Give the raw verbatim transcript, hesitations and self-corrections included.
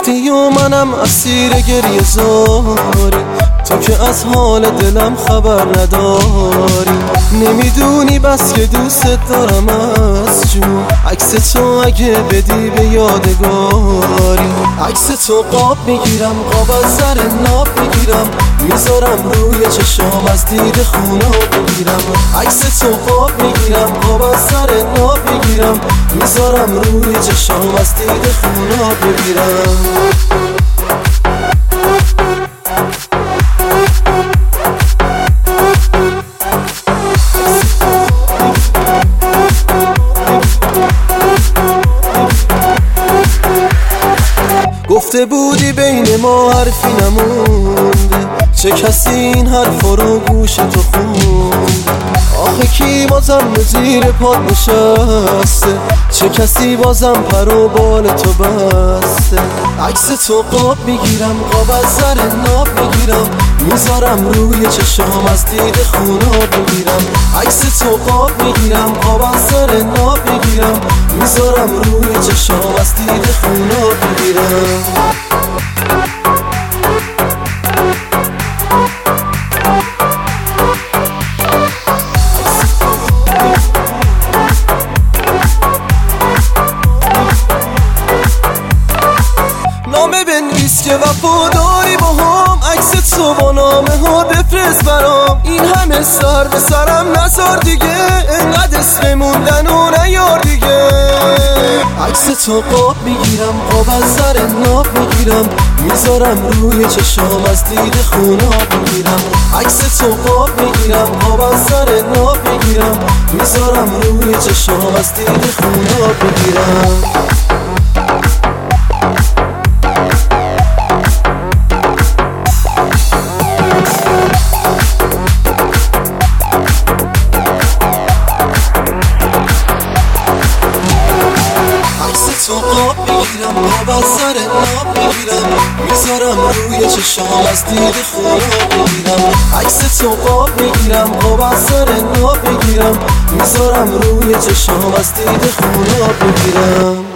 رفتی و منم اسیر گریه زاری، تو که از حال دلم خبر نداری. نمیدونی بس که دوست دارم از جون، عکس تو اگه بدی به یادگاری. عکس تو قاب میگیرم، قاب از سر ناب میگیرم، میذارم روی چشام از دید خوناب میگیرم. عکس تو قاب میگیرم، قاب از سر ناب میگیرم، میذارم روی چشام از دید خوناب میگیرم. گفته بودی بین ما حرفی نمونده، چه کسی این حرف رو گوش تو خونده؟ آخه کی بازم زیر پات نشسته، چه کسی بازم پر و بال تو بسته؟ عکس تو قاب میگیرم، قاب از سر ناب میگیرم، میذارم روی چشام از دید خوناب میگیرم. عکس تو قاب میگیرم، قاب از سر ناب میگیرم، میذارم روی چشام از دید خوناب میگیرم. نامه بنویس که وفاداری با هم، عکس تو با نامه ها بفرست برام. این همه سر به سرم نذار دیگه، انقدر اسم موندن و نیار دیگه. عکس تو قاب میگیرم، قاب از سر ناب میگیرم، میذارم روی چشام از دید خوناب میگیرم. عکس تو قاب میگیرم، قاب از سر ناب میگیرم، میذارم روی چشام از دید خوناب میگیرم. تو قاب میگیرم، قاب از سر ناب میگیرم، میذارم روی چشام از دید خوناب میگیرم. عکس تو قاب میگیرم، قاب از سر ناب میگیرم، میذارم روی چشام از دید خوناب میگیرم.